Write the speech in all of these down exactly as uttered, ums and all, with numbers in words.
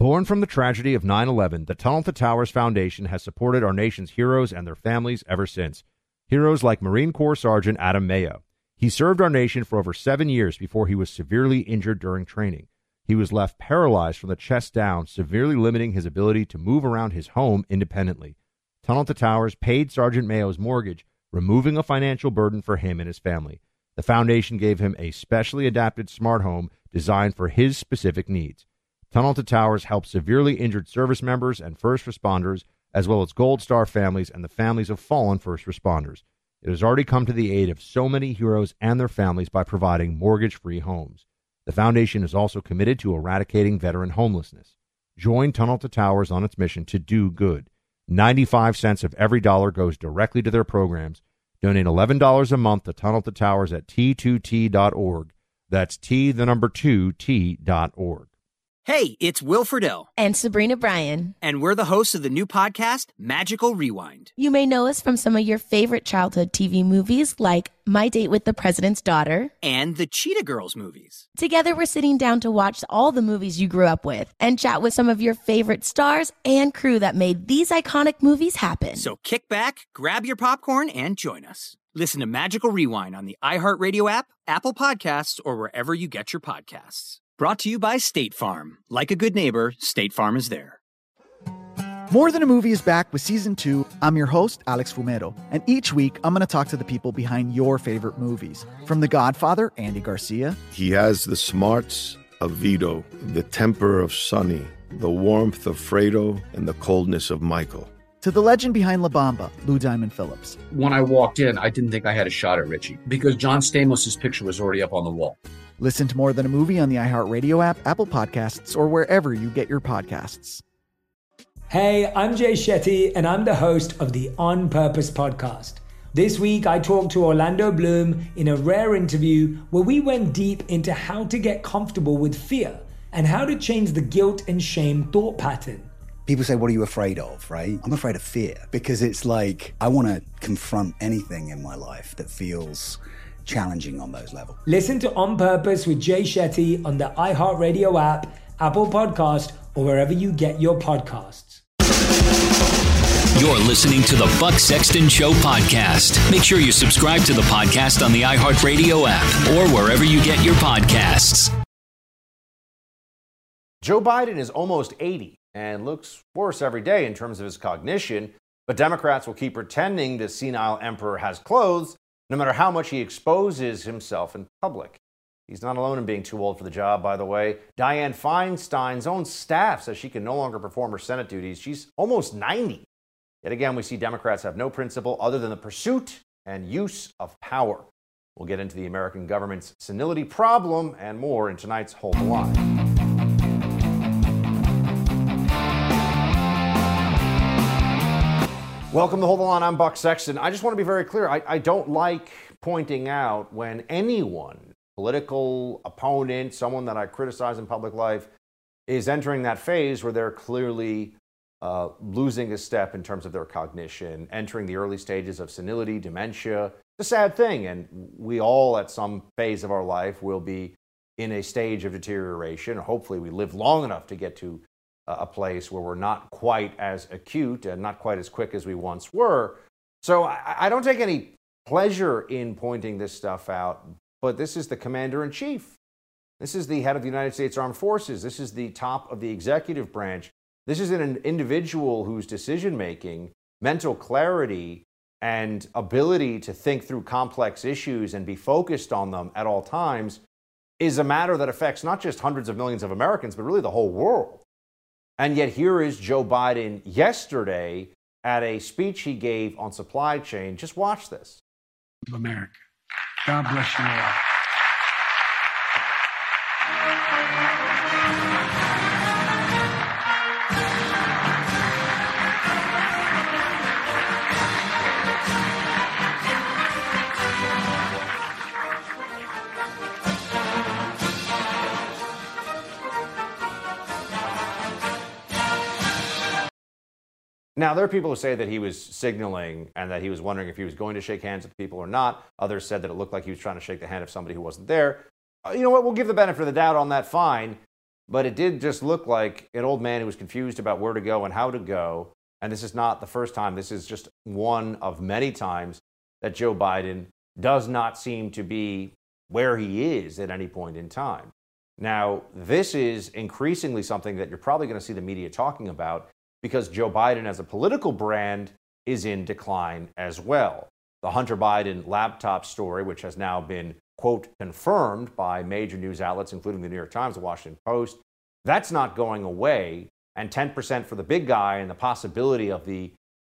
Born from the tragedy of nine eleven, the Tunnel to Towers Foundation has supported our nation's heroes and their families ever since. Heroes like Marine Corps Sergeant Adam Mayo. He served our nation for over seven years before he was severely injured during training. He was left paralyzed from the chest down, severely limiting his ability to move around his home independently. Tunnel to Towers paid Sergeant Mayo's mortgage, removing a financial burden for him and his family. The foundation gave him a specially adapted smart home designed for his specific needs. Tunnel to Towers helps severely injured service members and first responders, as well as Gold Star families and the families of fallen first responders. It has already come to the aid of so many heroes and their families by providing mortgage-free homes. The foundation is also committed to eradicating veteran homelessness. Join Tunnel to Towers on its mission to do good. ninety-five cents of every dollar goes directly to their programs. Donate eleven dollars a month to Tunnel to Towers at T two T dot org. That's T, the number two, T dot org. Hey, it's Will Friedle. And Sabrina Bryan. And we're the hosts of the new podcast, Magical Rewind. You may know us from some of your favorite childhood T V movies like My Date with the President's Daughter. And the Cheetah Girls movies. Together, we're sitting down to watch all the movies you grew up with and chat with some of your favorite stars and crew that made these iconic movies happen. So kick back, grab your popcorn, and join us. Listen to Magical Rewind on the iHeartRadio app, Apple Podcasts, or wherever you get your podcasts. Brought to you by State Farm. Like a good neighbor, State Farm is there. More Than a Movie is back with season two. I'm your host, Alex Fumero, and each week I'm going to talk to the people behind your favorite movies. From The Godfather, Andy Garcia. He has the smarts of Vito, the temper of Sonny, the warmth of Fredo, and the coldness of Michael. To the legend behind La Bamba, Lou Diamond Phillips. When I walked in, I didn't think I had a shot at Richie because John Stamos' picture was already up on the wall. Listen to More Than a Movie on the iHeartRadio app, Apple Podcasts, or wherever you get your podcasts. Hey, I'm Jay Shetty, and I'm the host of the On Purpose podcast. This week, I talked to Orlando Bloom in a rare interview where we went deep into how to get comfortable with fear and how to change the guilt and shame thought pattern. People say, what are you afraid of, right? I'm afraid of fear because it's like I want to confront anything in my life that feels challenging on those levels. Listen to On Purpose with Jay Shetty on the iHeartRadio app, Apple Podcast, or wherever you get your podcasts. You're listening to the Buck Sexton Show podcast. Make sure you subscribe to the podcast on the iHeartRadio app or wherever you get your podcasts. Joe Biden is almost eighty and looks worse every day in terms of his cognition, but Democrats will keep pretending the senile emperor has clothes no matter how much he exposes himself in public. He's not alone in being too old for the job, by the way. Dianne Feinstein's own staff says she can no longer perform her Senate duties. She's almost ninety. Yet again, we see Democrats have no principle other than the pursuit and use of power. We'll get into the American government's senility problem and more in tonight's Hold the Line. Welcome to Hold the Line. I'm Buck Sexton. I just want to be very clear. I, I don't like pointing out when anyone, political opponent, someone that I criticize in public life, is entering that phase where they're clearly uh, losing a step in terms of their cognition, entering the early stages of senility, dementia. It's a sad thing, and we all at some phase of our life will be in a stage of deterioration. Hopefully we live long enough to get to a place where we're not quite as acute and not quite as quick as we once were. So I, I don't take any pleasure in pointing this stuff out, but this is the commander-in-chief. This is the head of the United States Armed Forces. This is the top of the executive branch. This is an individual whose decision-making, mental clarity, and ability to think through complex issues and be focused on them at all times is a matter that affects not just hundreds of millions of Americans, but really the whole world. And yet here is Joe Biden yesterday at a speech he gave on supply chain. Just watch this. America. God bless you all. Now, there are people who say that he was signaling and that he was wondering if he was going to shake hands with people or not. Others said that it looked like he was trying to shake the hand of somebody who wasn't there. Uh, you know what? We'll give the benefit of the doubt on that, fine. but it did just look like an old man who was confused about where to go and how to go. And this is not the first time. This is just one of many times that Joe Biden does not seem to be where he is at any point in time. Now, this is increasingly something that you're probably going to see the media talking about because Joe Biden as a political brand is in decline as well. The Hunter Biden laptop story, which has now been, quote, confirmed by major news outlets, including the New York Times, the Washington Post, that's not going away. And ten percent for the big guy and the possibility of the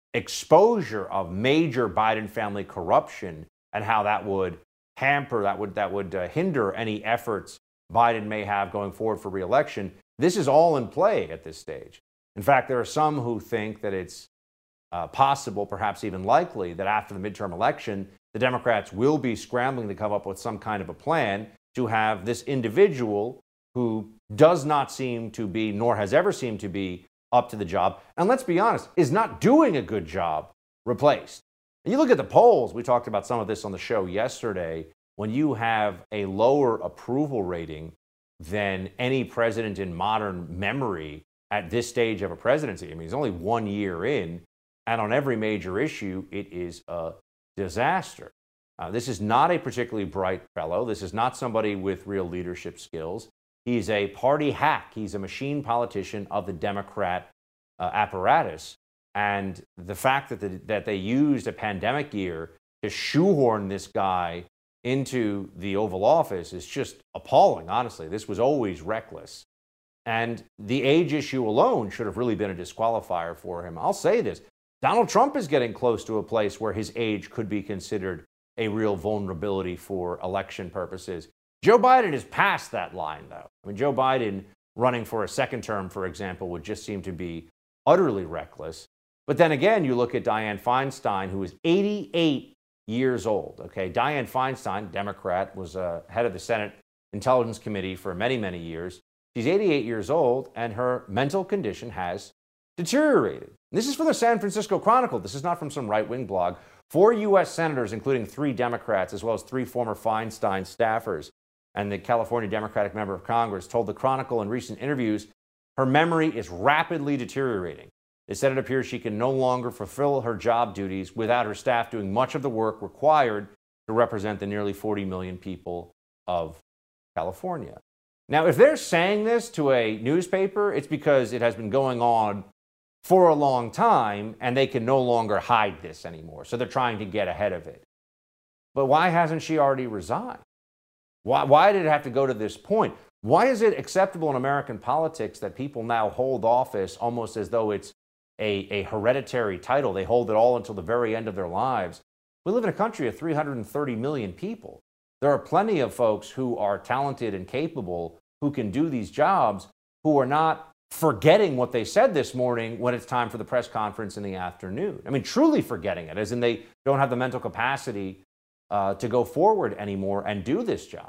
exposure of major Biden family corruption and how that would hamper, that would, that would uh, hinder any efforts Biden may have going forward for re-election. This is all in play at this stage. In fact, there are some who think that it's uh, possible, perhaps even likely, that after the midterm election, the Democrats will be scrambling to come up with some kind of a plan to have this individual who does not seem to be, nor has ever seemed to be, up to the job, and let's be honest, is not doing a good job, replaced. And you look at the polls, we talked about some of this on the show yesterday, when you have a lower approval rating than any president in modern memory at this stage of a presidency. I mean, he's only one year in, and on every major issue, it is a disaster. Uh, this is not a particularly bright fellow. This is not somebody with real leadership skills. He's a party hack. He's a machine politician of the Democrat uh, apparatus. And the fact that, the, that they used a pandemic year to shoehorn this guy into the Oval Office is just appalling, honestly. This was always reckless. And the age issue alone should have really been a disqualifier for him. I'll say this, Donald Trump is getting close to a place where his age could be considered a real vulnerability for election purposes. Joe Biden is past that line, though. I mean, Joe Biden running for a second term, for example, would just seem to be utterly reckless. But then again, you look at Dianne Feinstein, who is eighty-eight years old. Okay, Dianne Feinstein, Democrat, was uh, head of the Senate Intelligence Committee for many, many years. She's eighty-eight years old, and her mental condition has deteriorated. This is from the San Francisco Chronicle. This is not from some right-wing blog. Four U S senators, including three Democrats, as well as three former Feinstein staffers, and the California Democratic member of Congress, told the Chronicle in recent interviews her memory is rapidly deteriorating. They said it appears she can no longer fulfill her job duties without her staff doing much of the work required to represent the nearly forty million people of California. Now, if they're saying this to a newspaper, it's because it has been going on for a long time and they can no longer hide this anymore. So they're trying to get ahead of it. But why hasn't she already resigned? Why, why did it have to go to this point? Why is it acceptable in American politics that people now hold office almost as though it's a, a hereditary title? They hold it all until the very end of their lives. We live in a country of three hundred thirty million people. There are plenty of folks who are talented and capable who can do these jobs, who are not forgetting what they said this morning when it's time for the press conference in the afternoon. I mean, truly forgetting it, as in they don't have the mental capacity uh, to go forward anymore and do this job.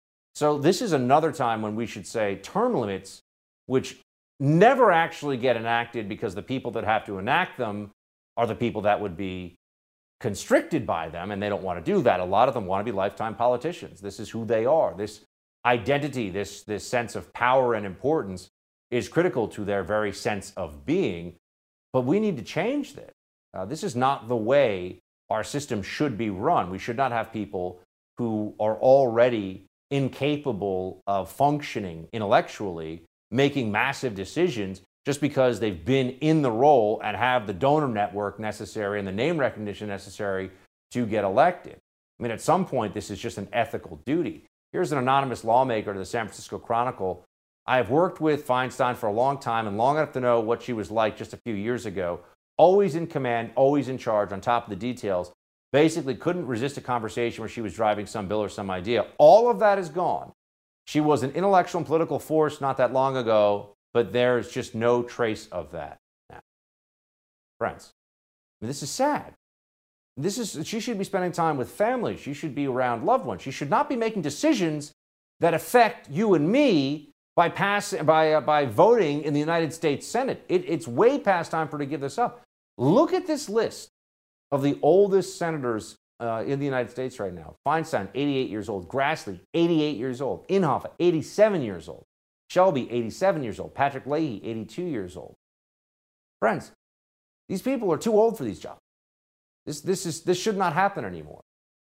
So this is another time when we should say term limits, which never actually get enacted because the people that have to enact them are the people that would be constricted by them, and they don't want to do that. A lot of them want to be lifetime politicians. This is who they are. This identity, this, this sense of power and importance is critical to their very sense of being. But we need to change this. Uh, this is not the way our system should be run. We should not have people who are already incapable of functioning intellectually, making massive decisions just because they've been in the role and have the donor network necessary and the name recognition necessary to get elected. I mean, at some point, this is just an ethical duty. Here's an anonymous lawmaker to the San Francisco Chronicle. I have worked with Feinstein for a long time and long enough to know what she was like just a few years ago. Always in command, always in charge, on top of the details. Basically couldn't resist a conversation where she was driving some bill or some idea. All of that is gone. She was an intellectual and political force not that long ago, but there's just no trace of that now. Friends, I mean, this is sad. This is, she should be spending time with family. She should be around loved ones. She should not be making decisions that affect you and me by, pass, by, uh, by voting in the United States Senate. It, it's way past time for her to give this up. Look at this list of the oldest senators uh, in the United States right now. Feinstein, eighty-eight years old. Grassley, eighty-eight years old. Inhofe, eighty-seven years old. Shelby, eighty-seven years old. Patrick Leahy, eighty-two years old. Friends, these people are too old for these jobs. This, this, is, this should not happen anymore.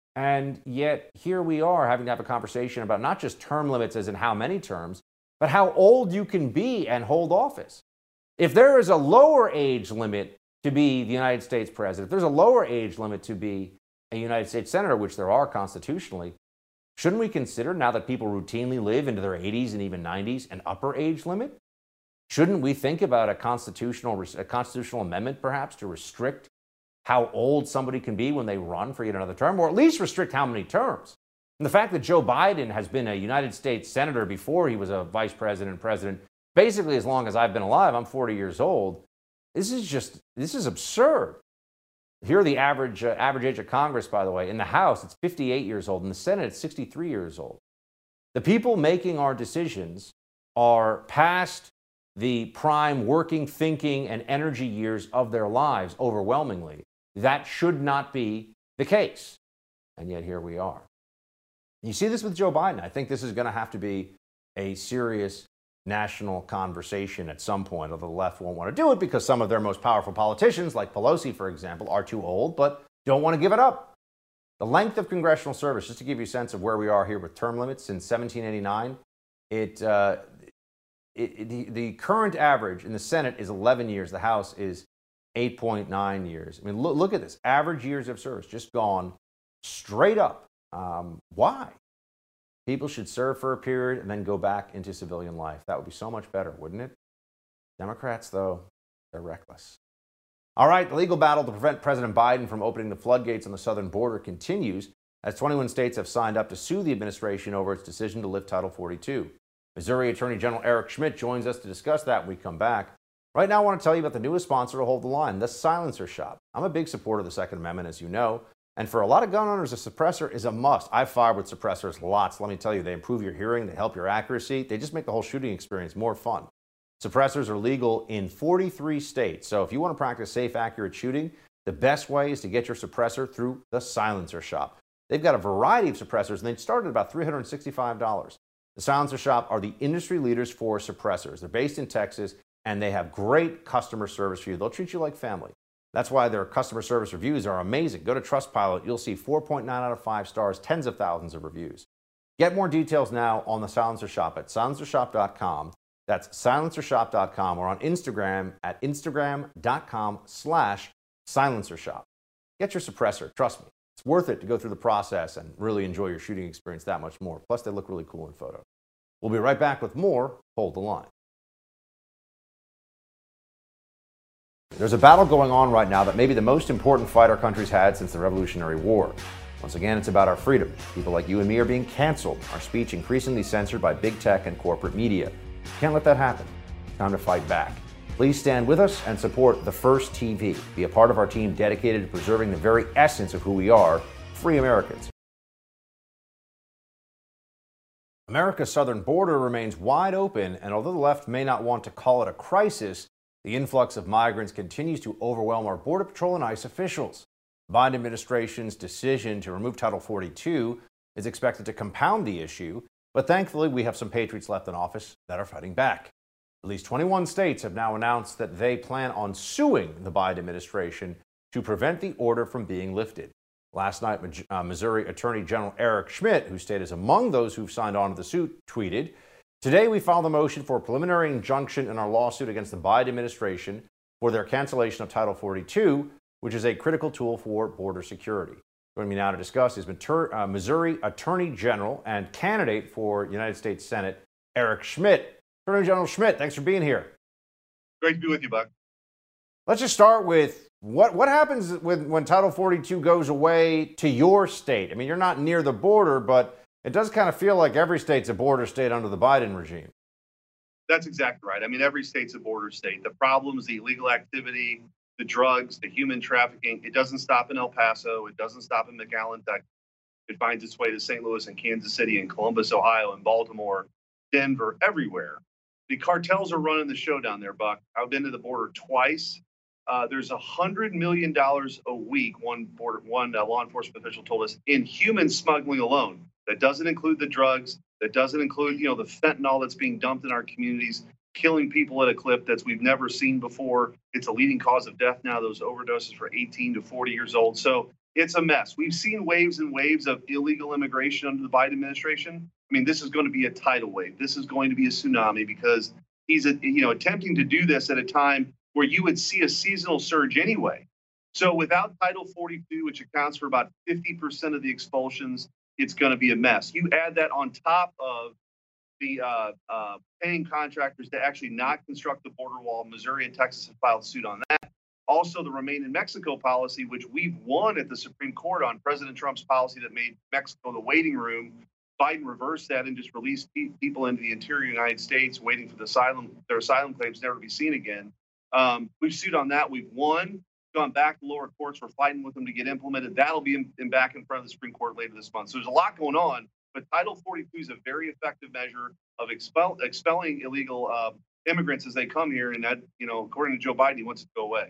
And yet here we are having to have a conversation about not just term limits as in how many terms, but how old you can be and hold office. If there is a lower age limit to be the United States president, if there's a lower age limit to be a United States senator, which there are constitutionally, shouldn't we consider, now that people routinely live into their eighties and even nineties, an upper age limit? Shouldn't we think about a constitutional, a constitutional amendment, perhaps, to restrict how old somebody can be when they run for yet another term, or at least restrict how many terms? And the fact that Joe Biden has been a United States senator before he was a vice president and president, basically as long as I've been alive, I'm forty years old, this is just, this is absurd. Here are the average, uh, average age of Congress, by the way. In the House, it's fifty-eight years old. In the Senate, it's sixty-three years old. The people making our decisions are past the prime working, thinking, and energy years of their lives overwhelmingly. That should not be the case. And yet here we are. You see this with Joe Biden. I think this is going to have to be a serious national conversation at some point, although the left won't want to do it because some of their most powerful politicians, like Pelosi, for example, are too old, but don't want to give it up. The length of congressional service, just to give you a sense of where we are here with term limits, since seventeen eighty-nine, it, uh, it, it the, the current average in the Senate is eleven years. The House is eight point nine years. I mean, look, look at this. Average years of service just gone straight up. Um, why? People should serve for a period and then go back into civilian life. That would be so much better, wouldn't it? Democrats, though, they're reckless. All right, the legal battle to prevent President Biden from opening the floodgates on the southern border continues as twenty-one states have signed up to sue the administration over its decision to lift Title forty-two. Missouri Attorney General Eric Schmitt joins us to discuss that when we come back. Right now, I want to tell you about the newest sponsor to Hold the Line, the Silencer Shop. I'm a big supporter of the Second Amendment, as you know. And for a lot of gun owners, a suppressor is a must. I've fired with suppressors lots. Let me tell you, they improve your hearing, they help your accuracy, they just make the whole shooting experience more fun. Suppressors are legal in forty-three states. So if you want to practice safe, accurate shooting, the best way is to get your suppressor through the Silencer Shop. They've got a variety of suppressors, and they start at about three hundred sixty-five dollars. The Silencer Shop are the industry leaders for suppressors. They're based in Texas, and they have great customer service for you. They'll treat you like family. That's why their customer service reviews are amazing. Go to Trustpilot. You'll see four point nine out of five stars, tens of thousands of reviews. Get more details now on the Silencer Shop at silencer shop dot com. That's silencer shop dot com, or on Instagram at instagram dot com slash silencer shop. Get your suppressor. Trust me. It's worth it to go through the process and really enjoy your shooting experience that much more. Plus, they look really cool in photos. We'll be right back with more Hold the Line. There's a battle going on right now that may be the most important fight our country's had since the Revolutionary War. Once again, it's about our freedom. People like you and me are being canceled, our speech increasingly censored by big tech and corporate media. Can't let that happen. Time to fight back. Please stand with us and support The First T V. Be a part of our team dedicated to preserving the very essence of who we are, free Americans. America's southern border remains wide open, and although the left may not want to call it a crisis, the influx of migrants continues to overwhelm our Border Patrol and ICE officials. The Biden administration's decision to remove Title forty-two is expected to compound the issue, but thankfully we have some patriots left in office that are fighting back. At least twenty-one states have now announced that they plan on suing the Biden administration to prevent the order from being lifted. Last night, uh, Missouri Attorney General Eric Schmitt, whose state is among those who've signed on to the suit, tweeted, "Today we filed a motion for a preliminary injunction in our lawsuit against the Biden administration for their cancellation of Title forty-two, which is a critical tool for border security." Joining me now to discuss is uh, Missouri Attorney General and candidate for United States Senate, Eric Schmitt. Attorney General Schmitt, thanks for being here. Great to be with you, Buck. Let's just start with what what happens with, when Title forty-two goes away to your state? I mean, you're not near the border, but it does kind of feel like every state's a border state under the Biden regime. That's exactly right. I mean, every state's a border state. The problems, the illegal activity, the drugs, the human trafficking, it doesn't stop in El Paso. It doesn't stop in McAllen, Texas. It finds its way to Saint Louis and Kansas City and Columbus, Ohio, and Baltimore, Denver, everywhere. The cartels are running the show down there, Buck. I've been to the border twice. Uh, there's one hundred million dollars a week, one border, one uh, law enforcement official told us, in human smuggling alone. That doesn't include the drugs. That doesn't include, you know, the fentanyl that's being dumped in our communities, killing people at a clip that we've never seen before. It's a leading cause of death now, those overdoses for eighteen to forty years old. So it's a mess. We've seen waves and waves of illegal immigration under the Biden administration. I mean, this is going to be a tidal wave. This is going to be a tsunami because he's, a, you know, attempting to do this at a time where you would see a seasonal surge anyway. So without Title forty-two, which accounts for about fifty percent of the expulsions, it's going to be a mess. You add that on top of the uh, uh, paying contractors to actually not construct the border wall. Missouri and Texas have filed suit on that. Also, the Remain in Mexico policy, which we've won at the Supreme Court on President Trump's policy that made Mexico the waiting room. Biden reversed that and just released pe- people into the interior United States waiting for the asylum, their asylum claims never to be seen again. Um, we've sued on that. We've won, gone back to lower courts. We're fighting with them to get implemented. That'll be in, in back in front of the Supreme Court later this month. So there's a lot going on, but Title forty-two is a very effective measure of expel, expelling illegal uh, immigrants as they come here. And that, you know, according to Joe Biden, he wants it to go away.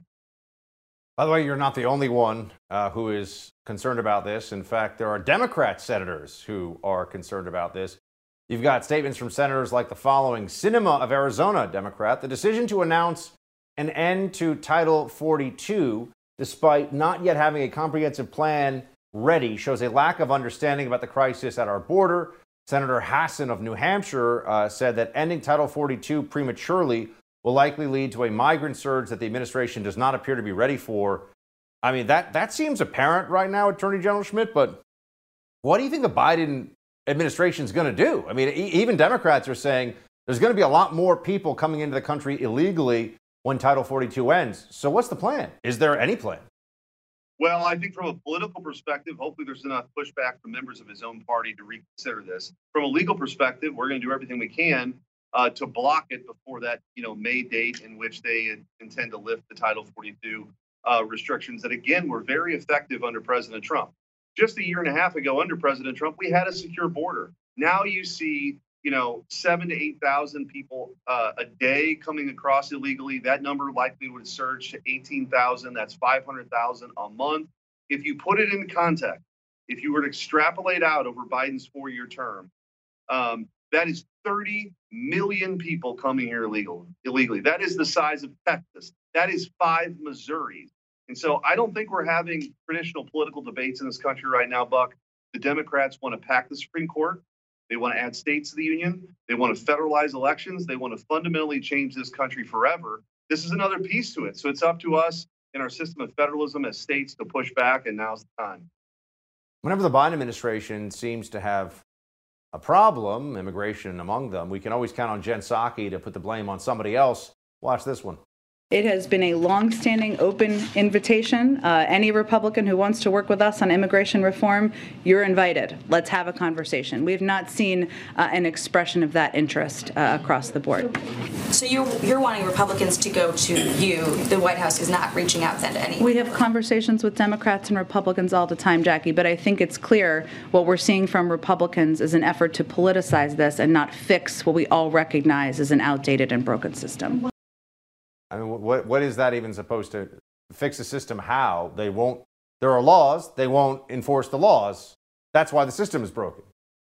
By the way, you're not the only one uh, who is concerned about this. In fact, there are Democrat senators who are concerned about this. You've got statements from senators like the following. Sinema of Arizona, Democrat, the decision to announce an end to Title forty-two, despite not yet having a comprehensive plan ready, shows a lack of understanding about the crisis at our border. Senator Hassan of New Hampshire uh, said that ending Title forty-two prematurely will likely lead to a migrant surge that the administration does not appear to be ready for. I mean, that, that seems apparent right now, Attorney General Schmidt, but what do you think the Biden administration is going to do? I mean, e- even Democrats are saying there's going to be a lot more people coming into the country illegally when Title forty-two ends. So what's the plan? Is there any plan? Well, I think from a political perspective, hopefully there's enough pushback from members of his own party to reconsider this. From a legal perspective, we're going to do everything we can uh, to block it before that, you know, May date in which they intend to lift the Title forty-two uh, restrictions that, again, were very effective under President Trump. Just a year and a half ago under President Trump, we had a secure border. Now you see, you know, seven to eight thousand people uh, a day coming across illegally. That number likely would surge to eighteen thousand. That's five hundred thousand a month. If you put it in context, if you were to extrapolate out over Biden's four-year term, um, that is thirty million people coming here illegal, illegally. That is the size of Texas. That is five Missouris. And so I don't think we're having traditional political debates in this country right now, Buck. The Democrats want to pack the Supreme Court. They want to add states to the union. They want to federalize elections. They want to fundamentally change this country forever. This is another piece to it. So it's up to us in our system of federalism as states to push back, and now's the time. Whenever the Biden administration seems to have a problem, immigration among them, we can always count on Jen Psaki to put the blame on somebody else. Watch this one. It has been a long-standing open invitation. Uh, any Republican who wants to work with us on immigration reform, you're invited. Let's have a conversation. We have not seen uh, an expression of that interest uh, across the board. So you're, you're wanting Republicans to go to you. The White House is not reaching out then to anyone. We have conversations with Democrats and Republicans all the time, Jackie, but I think it's clear what we're seeing from Republicans is an effort to politicize this and not fix what we all recognize as an outdated and broken system. I mean, what what is that even supposed to fix the system? How? They won't, there are laws, they won't enforce the laws. That's why the system is broken.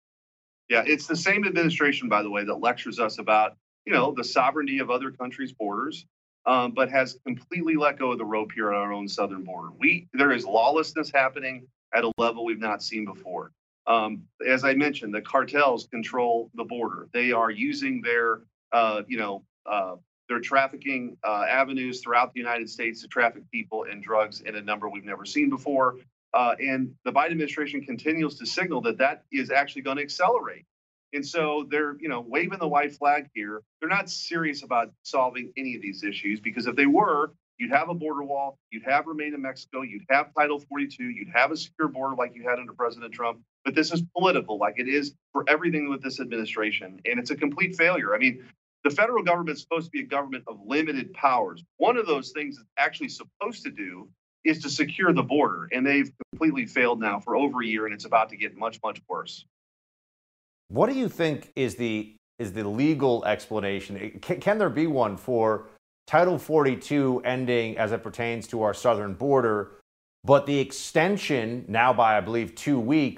Yeah, it's the same administration, by the way, that lectures us about, you know, the sovereignty of other countries' borders, um, but has completely let go of the rope here on our own southern border. We there is lawlessness happening at a level we've not seen before. Um, as I mentioned, the cartels control the border. They are using their, uh, you know, uh, They're trafficking uh, avenues throughout the United States to traffic people and drugs in a number we've never seen before. Uh, and the Biden administration continues to signal that that is actually going to accelerate. And so they're, you know, waving the white flag here. They're not serious about solving any of these issues, because if they were, you'd have a border wall, you'd have Remain in Mexico, you'd have Title forty-two, you'd have a secure border like you had under President Trump. But this is political, like it is for everything with this administration. And it's a complete failure. I mean, the federal government is supposed to be a government of limited powers. One of those things it's actually supposed to do is to secure the border. And they've completely failed now for over a year, and it's about to get much, much worse. What do you think is the is the legal explanation? Can, can there be one for Title forty-two ending as it pertains to our southern border, but the extension now by, I believe, two weeks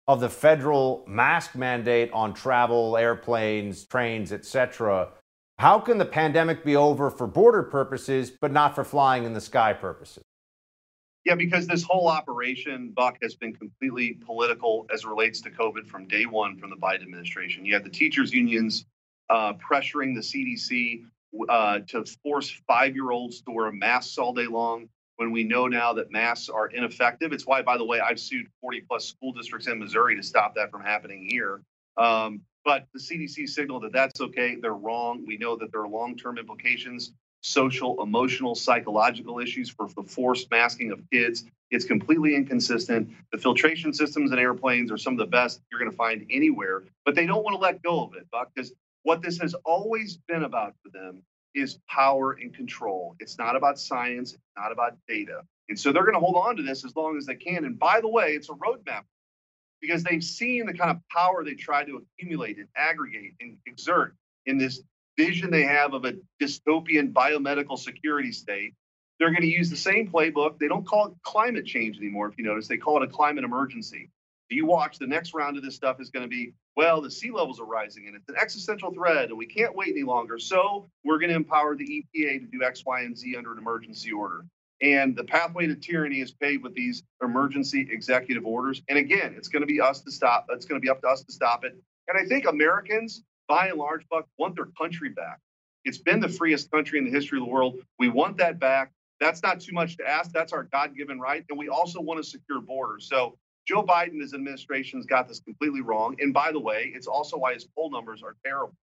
of the federal mask mandate on travel, airplanes, trains, et cetera, how can the pandemic be over for border purposes, but not for flying in the sky purposes? Yeah, because this whole operation, Buck, has been completely political as it relates to COVID from day one from the Biden administration. You have the teachers' unions uh, pressuring the C D C uh, to force five-year-olds to wear masks all day long when we know now that masks are ineffective. It's why, by the way, I've sued forty-plus school districts in Missouri to stop that from happening here. Um, but the C D C signaled that that's okay. They're wrong. We know that there are long-term implications, social, emotional, psychological issues for the forced masking of kids. It's completely inconsistent. The filtration systems in airplanes are some of the best you're going to find anywhere, but they don't want to let go of it, Buck, because what this has always been about for them is power and control. It's not about science. It's not about data. And so they're going to hold on to this as long as they can. And by the way, it's a roadmap because they've seen the kind of power they try to accumulate and aggregate and exert in this vision they have of a dystopian biomedical security state. They're going to use the same playbook. They don't call it climate change anymore, if you notice. They call it a climate emergency. You watch, the next round of this stuff is going to be, well, the sea levels are rising and it's an existential threat and we can't wait any longer. So we're going to empower the E P A to do X, Y, and Z under an emergency order. And the pathway to tyranny is paved with these emergency executive orders. And again, it's going to be us to stop. It's going to be up to us to stop it. And I think Americans, by and large, Buck, want their country back. It's been the freest country in the history of the world. We want that back. That's not too much to ask. That's our God-given right. And we also want a secure border. So Joe Biden and his administration has got this completely wrong. And by the way, it's also why his poll numbers are terrible.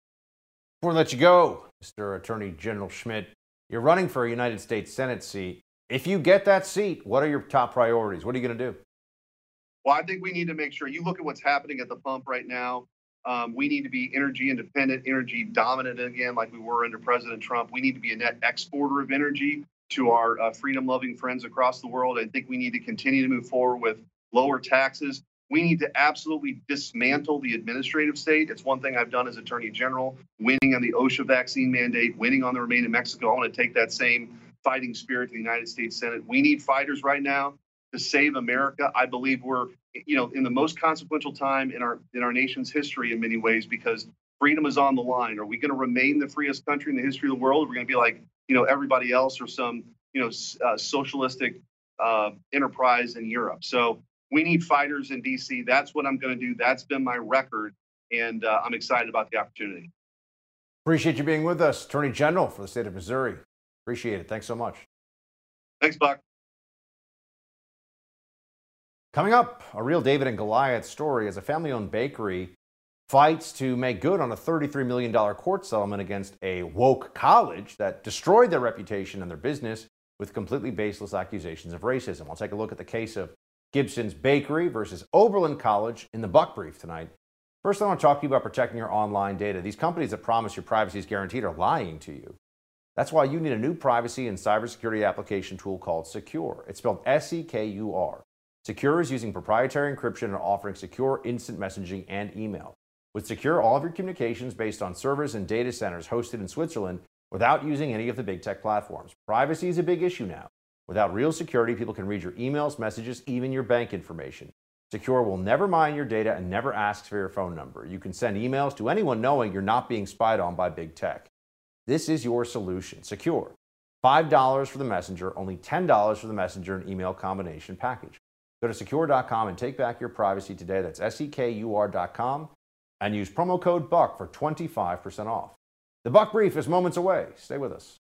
Before I let you go, Mister Attorney General Schmidt, you're running for a United States Senate seat. If you get that seat, what are your top priorities? What are you going to do? Well, I think we need to make sure you look at what's happening at the pump right now. Um, we need to be energy independent, energy dominant again, like we were under President Trump. We need to be a net exporter of energy to our uh, freedom-loving friends across the world. I think we need to continue to move forward with lower taxes. We need to absolutely dismantle the administrative state. It's one thing I've done as Attorney General, winning on the OSHA vaccine mandate, winning on the Remain in Mexico. I want to take that same fighting spirit to the United States Senate. We need fighters right now to save America. I believe we're, you know, in the most consequential time in our in our nation's history in many ways because freedom is on the line. Are we going to remain the freest country in the history of the world? Or are we going to be like, you know, everybody else or some, you know, uh, socialistic uh, enterprise in Europe? So we need fighters in D C. That's what I'm going to do. That's been my record. And uh, I'm excited about the opportunity. Appreciate you being with us, Attorney General for the state of Missouri. Appreciate it. Thanks so much. Thanks, Buck. Coming up, a real David and Goliath story as a family-owned bakery fights to make good on a thirty-three million dollars court settlement against a woke college that destroyed their reputation and their business with completely baseless accusations of racism. I'll take a look at the case of Gibson's Bakery versus Oberlin College in the Buck Brief tonight. First, I want to talk to you about protecting your online data. These companies that promise your privacy is guaranteed are lying to you. That's why you need a new privacy and cybersecurity application tool called Secure. It's spelled S E K U R. Secure is using proprietary encryption and offering secure instant messaging and email. With Secure, all of your communications based on servers and data centers hosted in Switzerland without using any of the big tech platforms. Privacy is a big issue now. Without real security, people can read your emails, messages, even your bank information. Secure will never mine your data and never asks for your phone number. You can send emails to anyone knowing you're not being spied on by big tech. This is your solution. Secure. five dollars for the messenger, only ten dollars for the messenger and email combination package. Go to secure dot com and take back your privacy today. That's S E K U R dot com and use promo code BUCK for twenty-five percent off. The Buck Brief is moments away. Stay with us.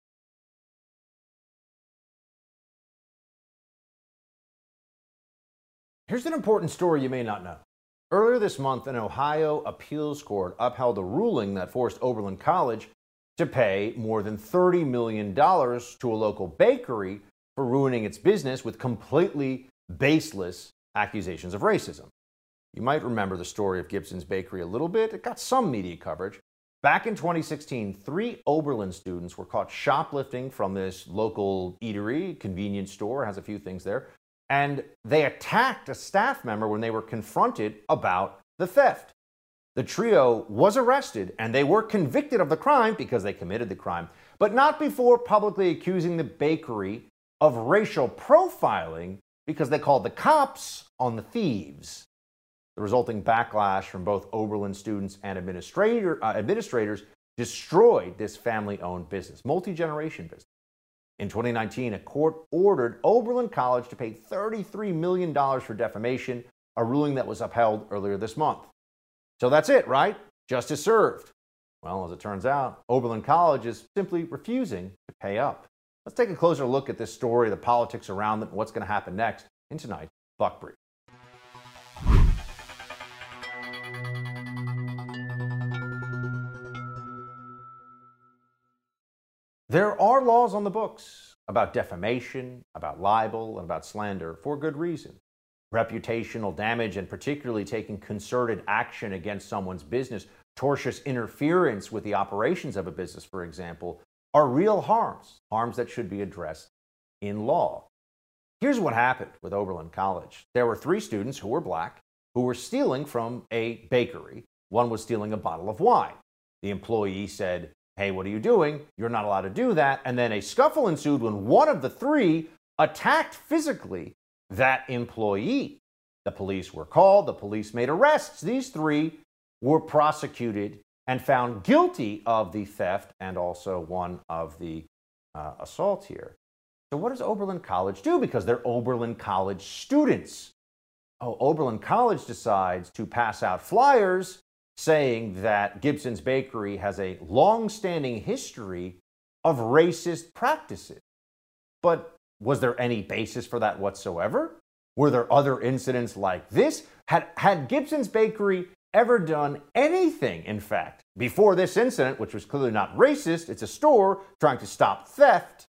Here's an important story you may not know. Earlier this month, an Ohio appeals court upheld a ruling that forced Oberlin College to pay more than thirty million dollars to a local bakery for ruining its business with completely baseless accusations of racism. You might remember the story of Gibson's Bakery a little bit. It got some media coverage. Back in twenty sixteen, three Oberlin students were caught shoplifting from this local eatery, convenience store, has a few things there, and they attacked a staff member when they were confronted about the theft. The trio was arrested and they were convicted of the crime because they committed the crime, but not before publicly accusing the bakery of racial profiling because they called the cops on the thieves. The The resulting backlash from both Oberlin students and administrator, uh, administrators destroyed this family-owned business, multi-generation business. In twenty nineteen, a court ordered Oberlin College to pay thirty-three million dollars for defamation, a ruling that was upheld earlier this month. So that's it, right? Justice served. Well, as it turns out, Oberlin College is simply refusing to pay up. Let's take a closer look at this story, the politics around it, and what's going to happen next in tonight's Buck Brief. There are laws on the books about defamation, about libel, and about slander for good reason. Reputational damage, and particularly taking concerted action against someone's business, tortious interference with the operations of a business, for example, are real harms, harms that should be addressed in law. Here's what happened with Oberlin College. There were three students who were black who were stealing from a bakery. One was stealing a bottle of wine. The employee said, "Hey, what are you doing? You're not allowed to do that." And then a scuffle ensued when one of the three attacked physically that employee. The police were called. The police made arrests. These three were prosecuted and found guilty of the theft and also one of the uh, assault here. So what does Oberlin College do? Because they're Oberlin College students. Oh, Oberlin College decides to pass out flyers saying that Gibson's Bakery has a long-standing history of racist practices. But was there any basis for that whatsoever? Were there other incidents like this? Had, had Gibson's Bakery ever done anything, in fact, before this incident, which was clearly not racist? It's a store trying to stop theft.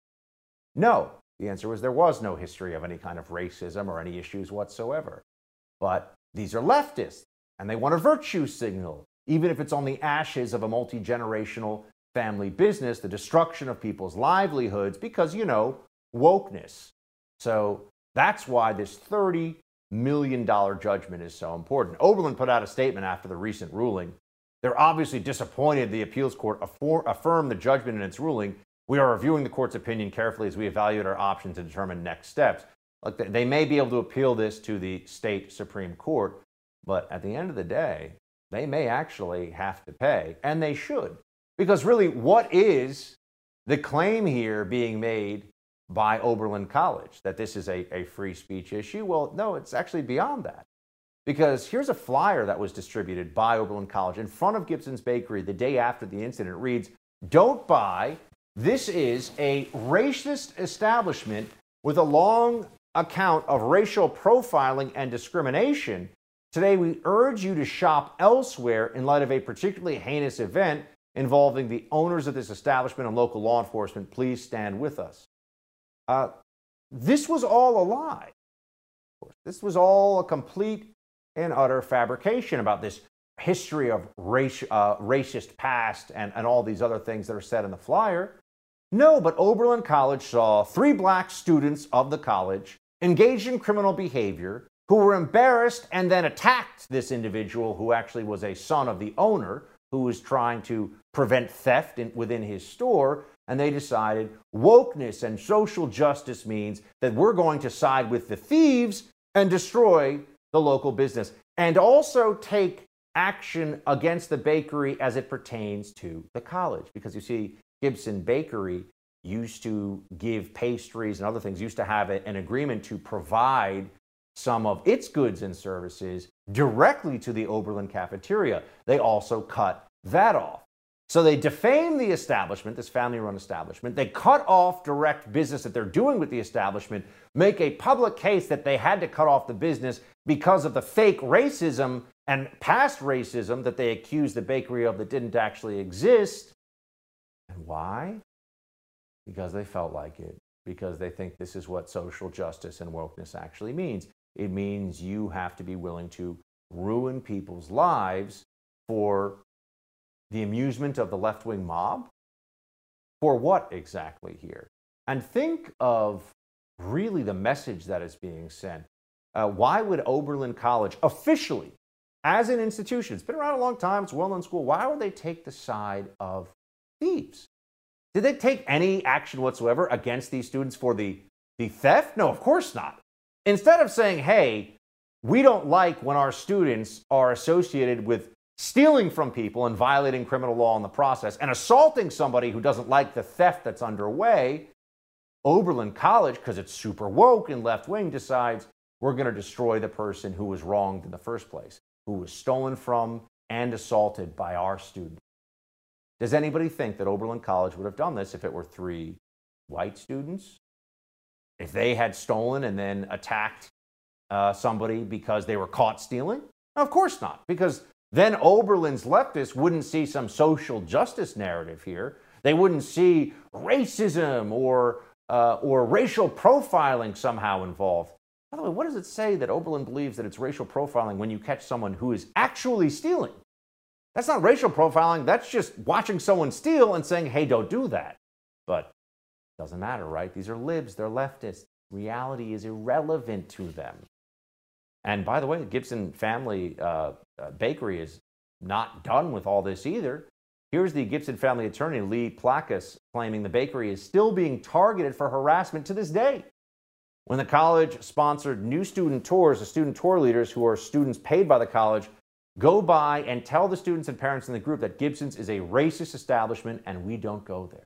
No. The answer was there was no history of any kind of racism or any issues whatsoever. But these are leftists, and they want a virtue signal, even if it's on the ashes of a multi-generational family business, the destruction of people's livelihoods, because, you know, wokeness. So that's why this thirty million dollars judgment is so important. Oberlin put out a statement after the recent ruling. They're obviously disappointed the appeals court affirmed the judgment in its ruling. We are reviewing the court's opinion carefully as we evaluate our options to determine next steps. Look, they may be able to appeal this to the state Supreme Court, but at the end of the day, they may actually have to pay, and they should. Because really, what is the claim here being made by Oberlin College? That this is a, a free speech issue? Well, no, it's actually beyond that. Because here's a flyer that was distributed by Oberlin College in front of Gibson's Bakery the day after the incident. It reads, "Don't buy. This is a racist establishment with a long account of racial profiling and discrimination. Today, we urge you to shop elsewhere in light of a particularly heinous event involving the owners of this establishment and local law enforcement. Please stand with us." Uh, this was all a lie. Of course, this was all a complete and utter fabrication about this history of race, uh, racist past and, and all these other things that are said in the flyer. No, but Oberlin College saw three black students of the college engaged in criminal behavior who were embarrassed and then attacked this individual who actually was a son of the owner who was trying to prevent theft in, within his store. And they decided wokeness and social justice means that we're going to side with the thieves and destroy the local business and also take action against the bakery as it pertains to the college. Because you see, Gibson Bakery used to give pastries and other things, used to have a, an agreement to provide some of its goods and services directly to the Oberlin cafeteria. They also cut that off. So they defame the establishment, this family-run establishment. They cut off direct business that they're doing with the establishment, make a public case that they had to cut off the business because of the fake racism and past racism that they accused the bakery of that didn't actually exist. And why? Because they felt like it. Because they think this is what social justice and wokeness actually means. It means you have to be willing to ruin people's lives for the amusement of the left-wing mob? For what exactly here? And think of really the message that is being sent. Uh, why would Oberlin College officially, as an institution, it's been around a long time, it's a well-known school, why would they take the side of thieves? Did they take any action whatsoever against these students for the, the theft? No, of course not. Instead of saying, hey, we don't like when our students are associated with stealing from people and violating criminal law in the process and assaulting somebody who doesn't like the theft that's underway. Oberlin College, because it's super woke and left-wing, decides we're going to destroy the person who was wronged in the first place, who was stolen from and assaulted by our students. Does anybody think that Oberlin College would have done this if it were three white students? If they had stolen and then attacked uh, somebody because they were caught stealing? No, of course not, because then Oberlin's leftists wouldn't see some social justice narrative here. They wouldn't see racism or, uh, or racial profiling somehow involved. By the way, what does it say that Oberlin believes that it's racial profiling when you catch someone who is actually stealing? That's not racial profiling. That's just watching someone steal and saying, hey, don't do that. But it doesn't matter, right? These are libs. They're leftists. Reality is irrelevant to them. And by the way, the Gibson family uh, uh, bakery is not done with all this either. Here's the Gibson family attorney, Lee Placas, claiming the bakery is still being targeted for harassment to this day. When the college sponsored new student tours, the student tour leaders, who are students paid by the college, go by and tell the students and parents in the group that Gibson's is a racist establishment and we don't go there.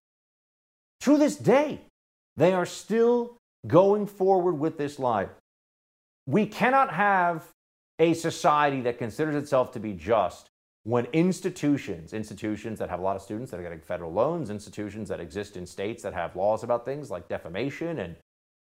To this day, they are still going forward with this lie. We cannot have a society that considers itself to be just when institutions, institutions that have a lot of students that are getting federal loans, institutions that exist in states that have laws about things like defamation and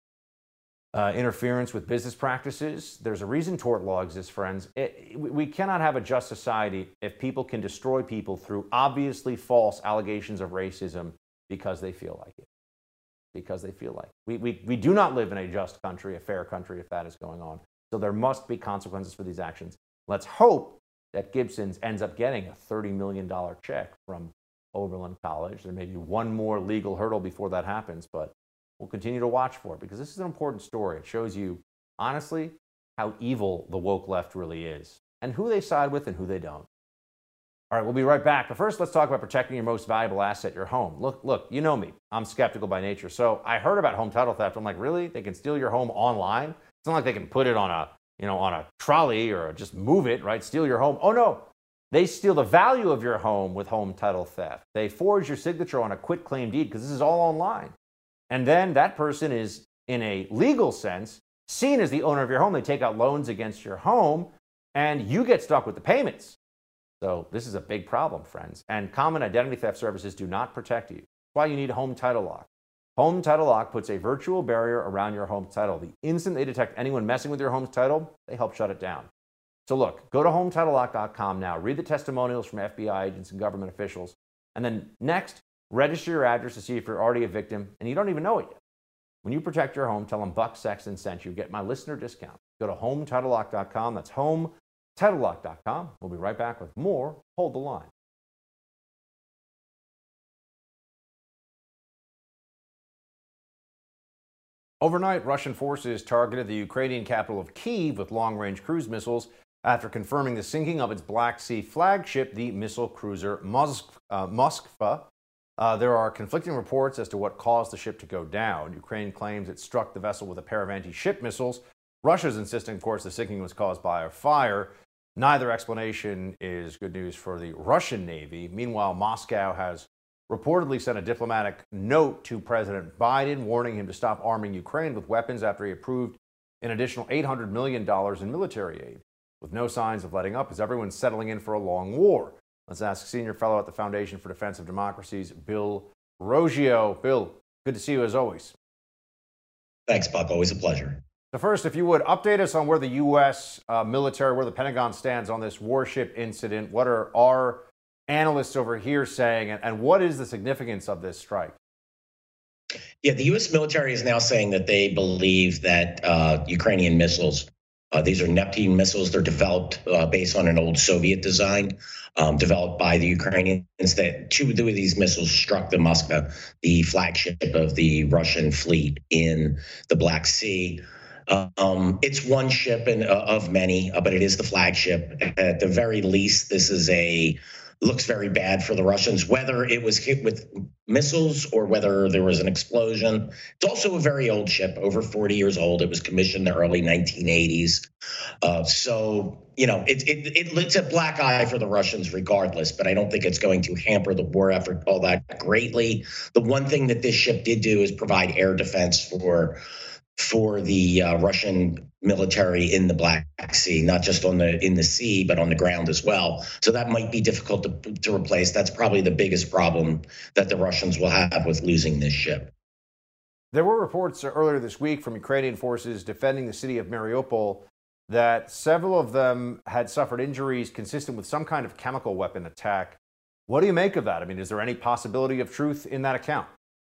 Uh, interference with business practices. There's a reason tort law exists, friends. It, we cannot have a just society if people can destroy people through obviously false allegations of racism because they feel like it. Because they feel like it. We, we, we do not live in a just country, a fair country, if that is going on. So there must be consequences for these actions. Let's hope that Gibson's ends up getting a thirty million dollars check from Oberlin College. There may be one more legal hurdle before that happens, but we'll continue to watch for it because this is an important story. It shows you, honestly, how evil the woke left really is and who they side with and who they don't. All right, we'll be right back. But first, let's talk about protecting your most valuable asset, your home. Look, look, you know me. I'm skeptical by nature. So I heard about home title theft. I'm like, really? They can steal your home online? It's not like they can put it on a, you know, on a trolley or just move it, right? Steal your home. Oh, no. They steal the value of your home with home title theft. They forge your signature on a quitclaim deed because this is all online. And then that person is, in a legal sense, seen as the owner of your home. They take out loans against your home, and you get stuck with the payments. So this is a big problem, friends. And common identity theft services do not protect you. That's why you need Home Title Lock. Home Title Lock puts a virtual barrier around your home title. The instant they detect anyone messing with your home's title, they help shut it down. So look, go to home title lock dot com now. Read the testimonials from F B I agents and government officials. And then next, register your address to see if you're already a victim, and you don't even know it yet. When you protect your home, tell them Buck Sexton sent you. Get my listener discount. Go to home title lock dot com. That's home title lock dot com. We'll be right back with more Hold the Line. Overnight, Russian forces targeted the Ukrainian capital of Kyiv with long-range cruise missiles after confirming the sinking of its Black Sea flagship, the missile cruiser Mosk- uh, Moskva. Uh, there are conflicting reports as to what caused the ship to go down. Ukraine claims it struck the vessel with a pair of anti-ship missiles. Russia's insisting, of course, the sinking was caused by a fire. Neither explanation is good news for the Russian Navy. Meanwhile, Moscow has reportedly sent a diplomatic note to President Biden warning him to stop arming Ukraine with weapons after he approved an additional eight hundred million dollars in military aid. With no signs of letting up as everyone's settling in for a long war. Let's ask senior fellow at the Foundation for Defense of Democracies, Bill Roggio. Bill, good to see you as always. Thanks, Buck. Always a pleasure. So first, if you would, update us on where the U S uh, military, where the Pentagon stands on this warship incident. What are our analysts over here saying, and, and what is the significance of this strike? Yeah, the U S military is now saying that they believe that uh, Ukrainian missiles, uh, these are Neptune missiles, they're developed uh, based on an old Soviet design, um, developed by the Ukrainians, that two of these missiles struck the Moskva, the flagship of the Russian fleet in the Black Sea. Um, it's one ship in, uh, of many, uh, but it is the flagship. At the very least, this is a looks very bad for the Russians, whether it was hit with missiles or whether there was an explosion. It's also a very old ship, over forty years old. It was commissioned in the early nineteen eighties. Uh, so, you know, it, it, it, it's a black eye for the Russians regardless, but I don't think it's going to hamper the war effort all that greatly. The one thing that this ship did do is provide air defense for for the uh, Russian military in the Black Sea, not just on the in the sea, but on the ground as well. So that might be difficult to, to replace. That's probably the biggest problem that the Russians will have with losing this ship. There were reports earlier this week from Ukrainian forces defending the city of Mariupol that several of them had suffered injuries consistent with some kind of chemical weapon attack. What do you make of that? I mean, is there any possibility of truth in that account?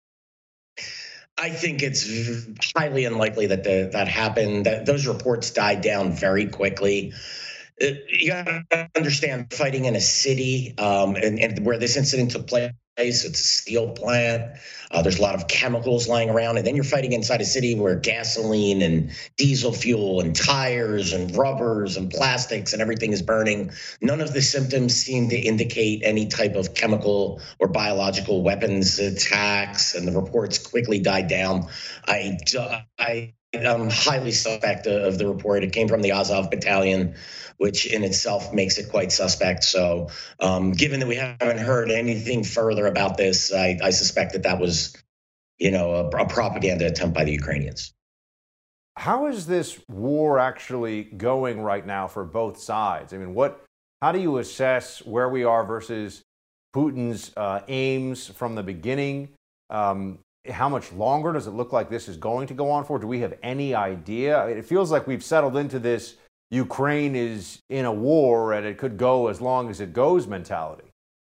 I think it's highly unlikely that the, that happened. That those reports died down very quickly. It, you got to understand, fighting in a city um, and, and where this incident took place, it's a steel plant. Uh, there's a lot of chemicals lying around, and then you're fighting inside a city where gasoline and diesel fuel and tires and rubbers and plastics and everything is burning. None of the symptoms seem to indicate any type of chemical or biological weapons attacks, and the reports quickly died down. I, I, I'm highly suspect of the report. It came from the Azov battalion, which in itself makes it quite suspect. So um, given that we haven't heard anything further about this, I, I suspect that that was, you know, a, a propaganda attempt by the Ukrainians. How is this war actually going right now for both sides? I mean, what? How do you assess where we are versus Putin's uh, aims from the beginning? Um, how much longer does it look like this is going to go on for? Do we have any idea? I mean, it feels like we've settled into this Ukraine is in a war and it could go as long as it goes mentality.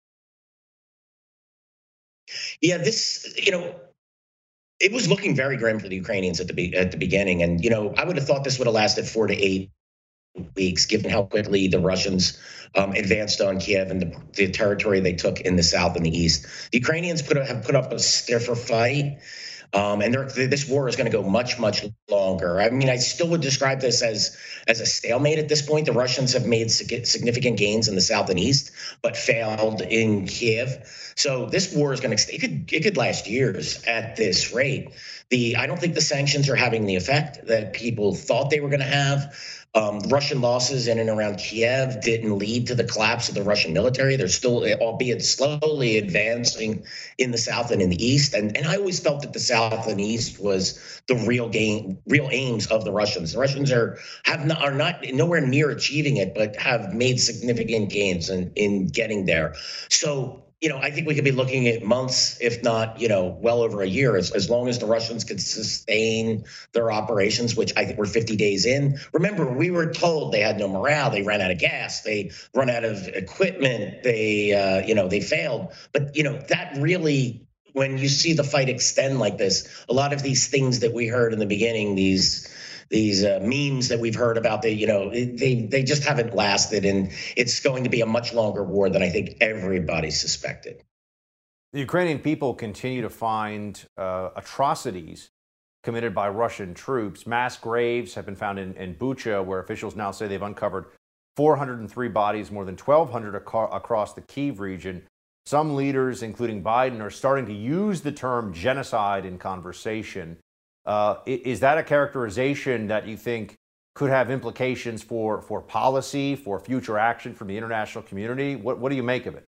Yeah, this, you know, it was looking very grim for the Ukrainians at the be- at the beginning. And, you know, I would have thought this would have lasted four to eight weeks, given how quickly the Russians um, advanced on Kiev and the, the territory they took in the south and the east. The Ukrainians put, have put up a stiffer fight. Um, and this war is going to go much, much longer. I mean, I still would describe this as as a stalemate at this point. The Russians have made significant gains in the south and east, but failed in Kiev. So this war is going to it could it could last years at this rate. The I don't think the sanctions are having the effect that people thought they were going to have. Um, Russian losses in and around Kiev didn't lead to the collapse of the Russian military. They're still, albeit slowly, advancing in the south and in the east. And and I always felt that the south and east was the real game, real aims of the Russians. The Russians are have not are not nowhere near achieving it, but have made significant gains in in getting there. So, you know, I think we could be looking at months, if not, you know, well over a year, as, as long as the Russians could sustain their operations, which I think we're fifty days in. Remember, we were told they had no morale. They ran out of gas. They run out of equipment. They, uh, you know, they failed. But, you know, that really, when you see the fight extend like this, a lot of these things that we heard in the beginning, these These uh, memes that we've heard about, the, you know, they they just haven't lasted, and it's going to be a much longer war than I think everybody suspected. The Ukrainian people continue to find uh, atrocities committed by Russian troops. Mass graves have been found in, in Bucha, where officials now say they've uncovered four hundred three bodies, more than twelve hundred ac- across the Kyiv region. Some leaders, including Biden, are starting to use the term genocide in conversation. Uh, is that a characterization that you think could have implications for, for policy, for future action from the international community? What, what do you make of it?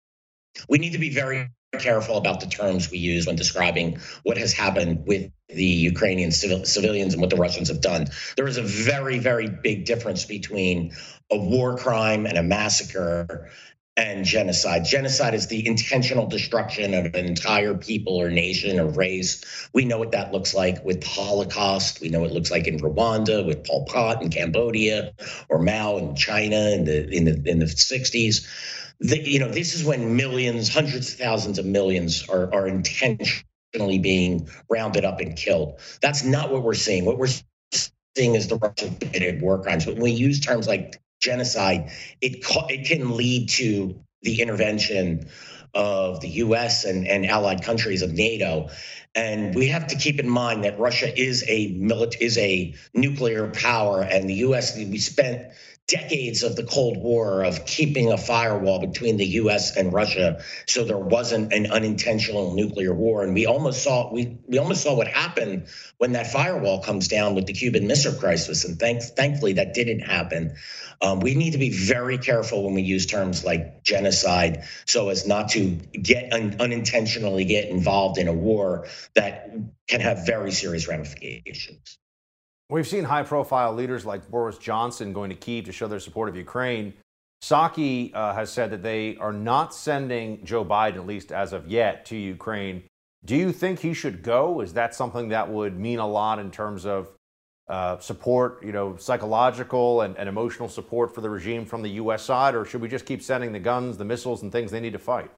We need to be very careful about the terms we use when describing what has happened with the Ukrainian civil, civilians and what the Russians have done. There is a very, very big difference between a war crime and a massacre and genocide. Genocide is the intentional destruction of an entire people or nation or race. We know what that looks like with the Holocaust. We know what it looks like in Rwanda with Pol Pot in Cambodia, or Mao in China in the in the in the sixties. The, you know, this is when millions, hundreds of thousands of millions are are intentionally being rounded up and killed. That's not what we're seeing. What we're seeing is the Russian committed war crimes. But when we use terms like genocide, it it can lead to the intervention of the U S and, and allied countries of NATO. And we have to keep in mind that Russia is a military, is a nuclear power, and the U S, we spent decades of the Cold War of keeping a firewall between the U S and Russia, so there wasn't an unintentional nuclear war. And we almost saw we we almost saw what happened when that firewall comes down with the Cuban Missile Crisis. And thank, thankfully, that didn't happen. Um, we need to be very careful when we use terms like genocide, so as not to get un, unintentionally get involved in a war that can have very serious ramifications. We've seen high-profile leaders like Boris Johnson going to Kyiv to show their support of Ukraine. Psaki uh, has said that they are not sending Joe Biden, at least as of yet, to Ukraine. Do you think he should go? Is that something that would mean a lot in terms of uh, support, you know, psychological and, and emotional support for the regime from the U S side, or should we just keep sending the guns, the missiles, and things they need to fight?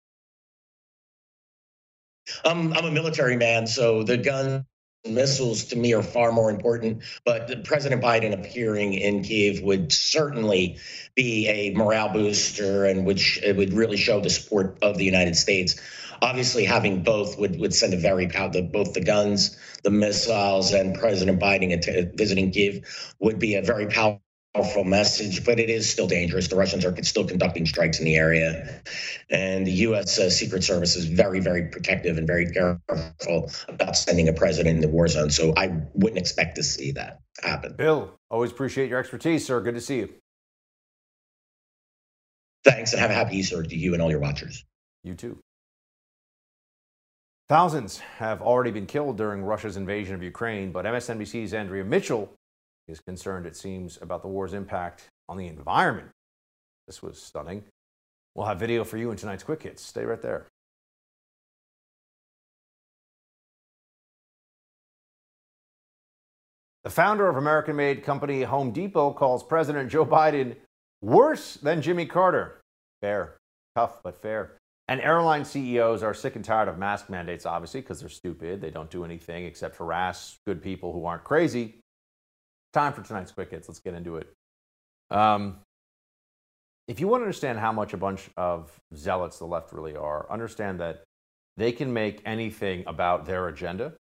Um, I'm a military man, so the gun missiles to me are far more important, but President Biden appearing in Kyiv would certainly be a morale booster and which it would really show the support of the United States. Obviously, having both would, would send a very powerful, both the guns, the missiles, and President Biden at, visiting Kyiv would be a very powerful message, but it is still dangerous. The Russians are still conducting strikes in the area, and the U S uh, Secret Service is very, very protective and very careful about sending a president in the war zone. So I wouldn't expect to see that happen. Bill, always appreciate your expertise, sir. Good to see you. Thanks, and have a happy Easter to you and all your watchers. You too. Thousands have already been killed during Russia's invasion of Ukraine, but M S N B C's Andrea Mitchell is concerned, it seems, about the war's impact on the environment. This was stunning. We'll have video for you in tonight's Quick Hits. Stay right there. The founder of American-made company Home Depot calls President Joe Biden worse than Jimmy Carter. Fair. Tough, but fair. And airline C E Os are sick and tired of mask mandates, obviously, because they're stupid. They don't do anything except harass good people who aren't crazy. Time for tonight's Quick Hits. Let's get into it. Um, if you want to understand how much a bunch of zealots the left really are, understand that they can make anything about their agenda.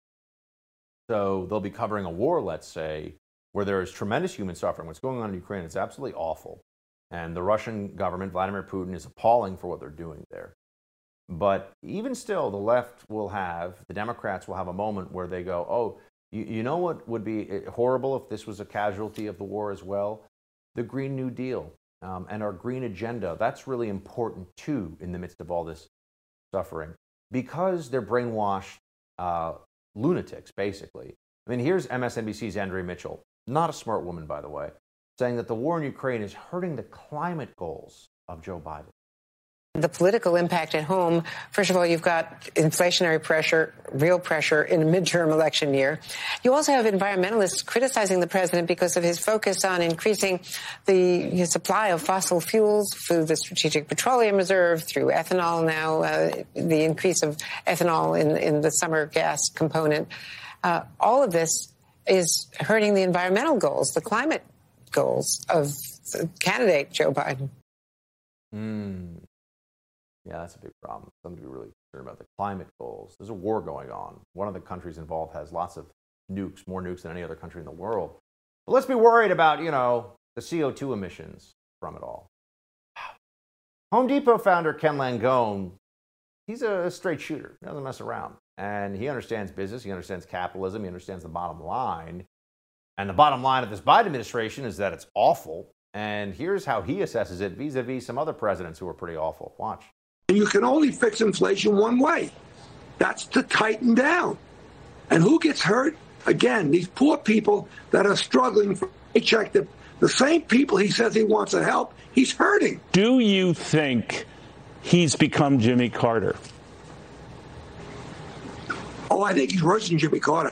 So they'll be covering a war, let's say, where there is tremendous human suffering. What's going on in Ukraine is absolutely awful. And the Russian government, Vladimir Putin, is appalling for what they're doing there. But even still, the left will have, the Democrats will have a moment where they go, oh, you, you know what would be horrible if this was a casualty of the war as well? The Green New Deal um, and our green agenda. That's really important, too, in the midst of all this suffering, because they're brainwashed uh, lunatics, basically. I mean, here's M S N B C's Andrea Mitchell, not a smart woman, by the way, saying that the war in Ukraine is hurting the climate goals of Joe Biden. The political impact at home, first of all, you've got inflationary pressure, real pressure in a midterm election year. You also have environmentalists criticizing the president because of his focus on increasing the supply of fossil fuels through the Strategic Petroleum Reserve, through ethanol now, uh, the increase of ethanol in, in the summer gas component. Uh, all of this is hurting the environmental goals, the climate goals of the candidate Joe Biden. Mm. Yeah, that's a big problem. Something to be really concerned about. The climate goals. There's a war going on. One of the countries involved has lots of nukes, more nukes than any other country in the world. But let's be worried about, you know, the C O two emissions from it all. Home Depot founder Ken Langone, he's a straight shooter. He doesn't mess around. And he understands business. He understands capitalism. He understands the bottom line. And the bottom line of this Biden administration is that it's awful. And here's how he assesses it vis-a-vis some other presidents who are pretty awful. Watch. You can only fix inflation one way. That's to tighten down. And who gets hurt? Again, these poor people that are struggling for a paycheck. The, the same people he says he wants to help, he's hurting. Do you think he's become Jimmy Carter? Oh, I think he's worse than Jimmy Carter.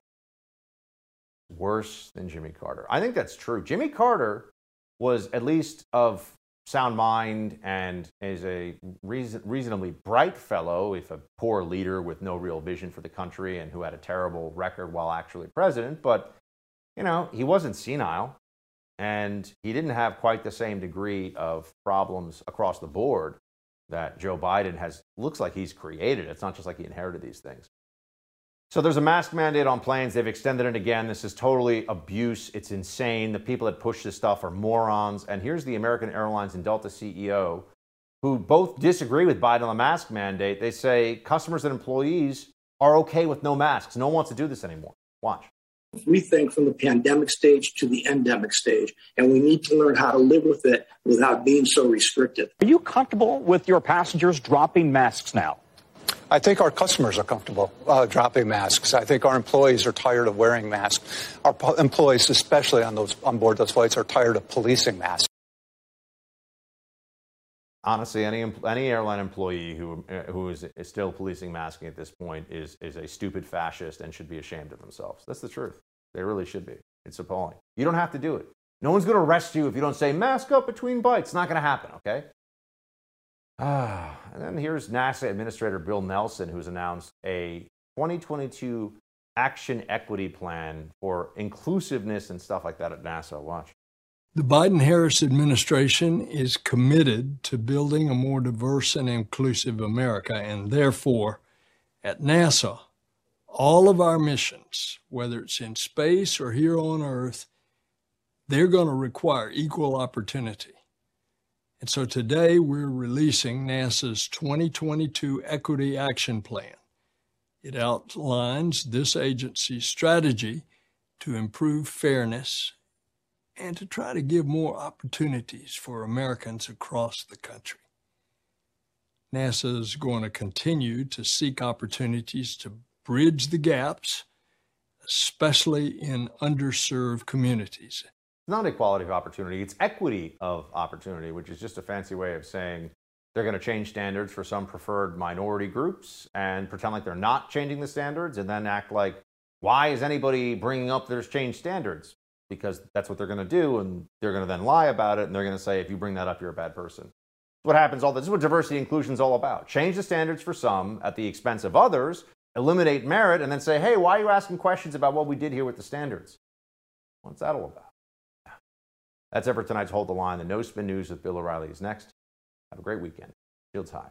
Worse than Jimmy Carter. I think that's true. Jimmy Carter was at least of sound mind and is a reason, reasonably bright fellow, if a poor leader with no real vision for the country and who had a terrible record while actually president. But, you know, he wasn't senile, and he didn't have quite the same degree of problems across the board that Joe Biden has. Looks like he's created. It's not just like he inherited these things. So there's a mask mandate on planes. They've extended it again. This is totally abuse. It's insane. The people that push this stuff are morons. And here's the American Airlines and Delta C E O, who both disagree with Biden on the mask mandate. They say customers and employees are okay with no masks. No one wants to do this anymore. Watch. We think from the pandemic stage to the endemic stage, and we need to learn how to live with it without being so restrictive. Are you comfortable with your passengers dropping masks now? I think our customers are comfortable uh, dropping masks. I think our employees are tired of wearing masks. Our po- employees, especially on those on board those flights, are tired of policing masks. Honestly, any any airline employee who who is, is still policing masking at this point is is a stupid fascist and should be ashamed of themselves. That's the truth. They really should be. It's appalling. You don't have to do it. No one's going to arrest you if you don't say mask up between bites. It's not going to happen, okay? Ah, and then here's NASA Administrator Bill Nelson, who's announced a twenty twenty-two Action Equity Plan for inclusiveness and stuff like that at NASA. Watch. The Biden-Harris administration is committed to building a more diverse and inclusive America, and therefore, at NASA, all of our missions, whether it's in space or here on Earth, they're going to require equal opportunity. And so today we're releasing NASA's twenty twenty-two Equity Action Plan. It outlines this agency's strategy to improve fairness and to try to give more opportunities for Americans across the country. NASA is going to continue to seek opportunities to bridge the gaps, especially in underserved communities. It's not equality of opportunity, it's equity of opportunity, which is just a fancy way of saying they're going to change standards for some preferred minority groups and pretend like they're not changing the standards and then act like, why is anybody bringing up there's changed standards? Because that's what they're going to do, and they're going to then lie about it, and they're going to say, if you bring that up, you're a bad person. What happens all this is what diversity inclusion is all about. Change the standards for some at the expense of others, eliminate merit, and then say, hey, why are you asking questions about what we did here with the standards? What's that all about? That's it for tonight's Hold the Line. The No Spin News with Bill O'Reilly is next. Have a great weekend. Shields high.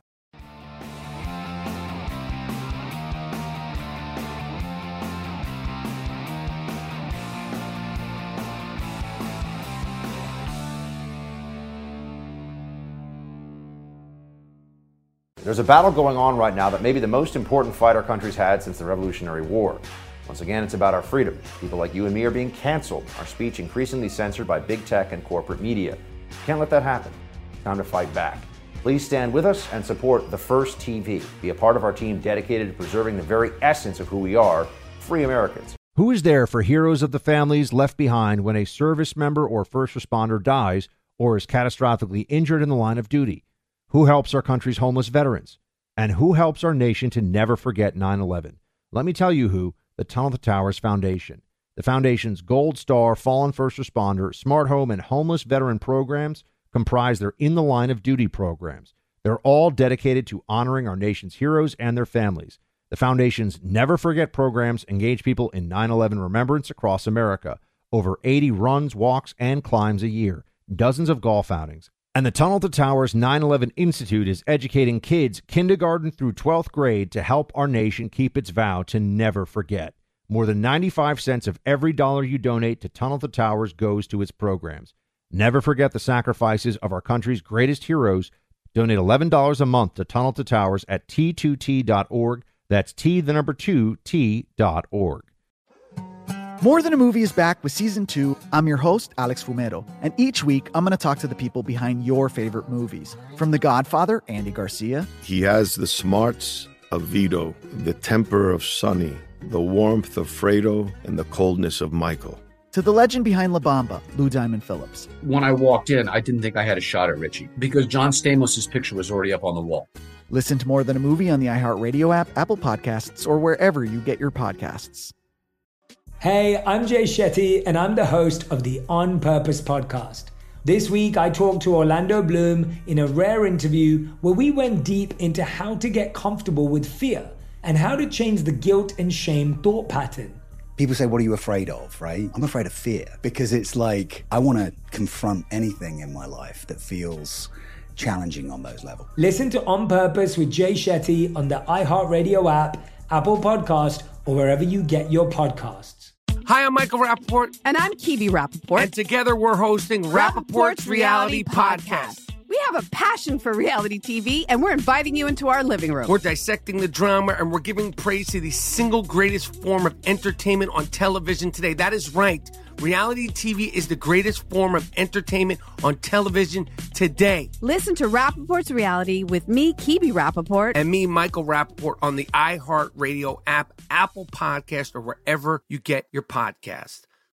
There's a battle going on right now that may be the most important fight our country's had since the Revolutionary War. Once again, it's about our freedom. People like you and me are being canceled, our speech increasingly censored by big tech and corporate media. Can't let that happen. Time to fight back. Please stand with us and support The First T V. Be a part of our team dedicated to preserving the very essence of who we are, free Americans. Who is there for heroes of the families left behind when a service member or first responder dies or is catastrophically injured in the line of duty? Who helps our country's homeless veterans? And who helps our nation to never forget nine eleven? Let me tell you who. The Tunnel to Towers Foundation. The Foundation's Gold Star, Fallen First Responder, Smart Home, and Homeless Veteran programs comprise their In the Line of Duty programs. They're all dedicated to honoring our nation's heroes and their families. The Foundation's Never Forget programs engage people in nine eleven remembrance across America. Over eighty runs, walks, and climbs a year. Dozens of golf outings. And the Tunnel to Towers nine eleven Institute is educating kids kindergarten through twelfth grade to help our nation keep its vow to never forget. More than ninety-five cents of every dollar you donate to Tunnel to Towers goes to its programs. Never forget the sacrifices of our country's greatest heroes. Donate eleven dollars a month to Tunnel to Towers at T two T dot org. That's T, the number two, T dot org. More Than a Movie is back with season two. I'm your host, Alex Fumero, and each week I'm going to talk to the people behind your favorite movies. From The Godfather, Andy Garcia. He has the smarts of Vito, the temper of Sonny, the warmth of Fredo, and the coldness of Michael. To the legend behind La Bamba, Lou Diamond Phillips. When I walked in, I didn't think I had a shot at Richie because John Stamos' picture was already up on the wall. Listen to More Than a Movie on the iHeartRadio app, Apple Podcasts, or wherever you get your podcasts. Hey, I'm Jay Shetty, and I'm the host of the On Purpose podcast. This week, I talked to Orlando Bloom in a rare interview where we went deep into how to get comfortable with fear and how to change the guilt and shame thought pattern. People say, what are you afraid of, right? I'm afraid of fear because it's like I want to confront anything in my life that feels challenging on those levels. Listen to On Purpose with Jay Shetty on the iHeartRadio app, Apple Podcast, or wherever you get your podcasts. Hi, I'm Michael Rappaport. And I'm Kibi Rappaport. And together we're hosting Rappaport's, Rappaport's Reality, Reality Podcast. Podcast. We have a passion for reality T V, and we're inviting you into our living room. We're dissecting the drama, and we're giving praise to the single greatest form of entertainment on television today. That is right. Reality T V is the greatest form of entertainment on television today. Listen to Rappaport's Reality with me, Kibi Rappaport. And me, Michael Rappaport, on the iHeartRadio app, Apple Podcast, or wherever you get your podcast.